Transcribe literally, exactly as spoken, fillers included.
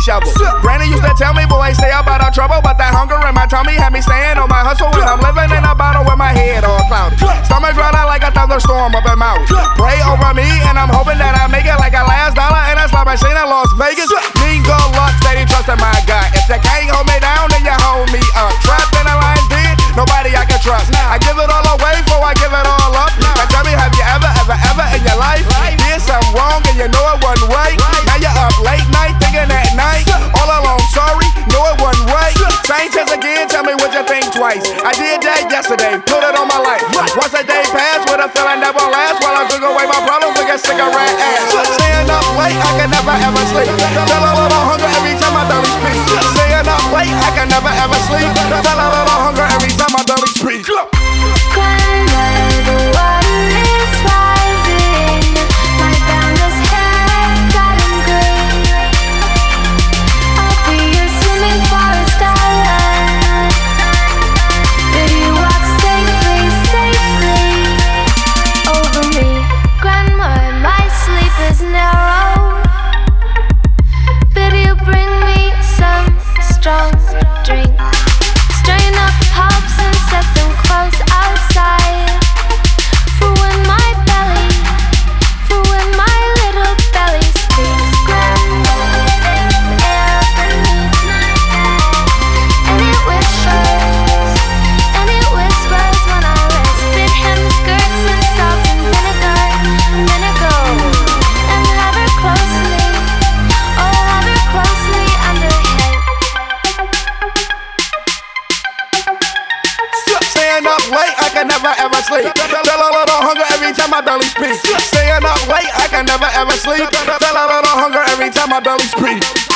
shovel. Granny used to tell me, boy, stay up out of trouble, but that hunger in my tummy had me staying on my hustle. And I'm living in a bottle with my head all cloudy. Stomach running like a thunderstorm up in Maui. Pray over me, and I'm hoping that I make it like a last dollar in a slot machine in Las Vegas. Mean good luck, steady trusting my God. If you can't hold me down, then you hold me up. Trapped in a lion's den, nobody I can trust. I give it all away before I give it all up. Now tell me, have you ever, ever, ever in your life did something wrong and you know it wasn't right? Now you're up late night thinking at night, all alone, sorry, know it wasn't right. Same chance again, tell me what you think twice. I did that yesterday, put it on my life. Once a day passed with a feeling that won't last, while I drink away my problems like a cigarette ass. Staying up late, I can never ever sleep. Feel a little hunger every time I don't speak. Staying up late, I can never ever sleep. Feel a little hunger every time I don't speak. Staying up late, I can never ever sleep. Feel a little hunger every time I barely speak. Staying up late, I can never ever sleep. Feel a little hunger every time I barely speak.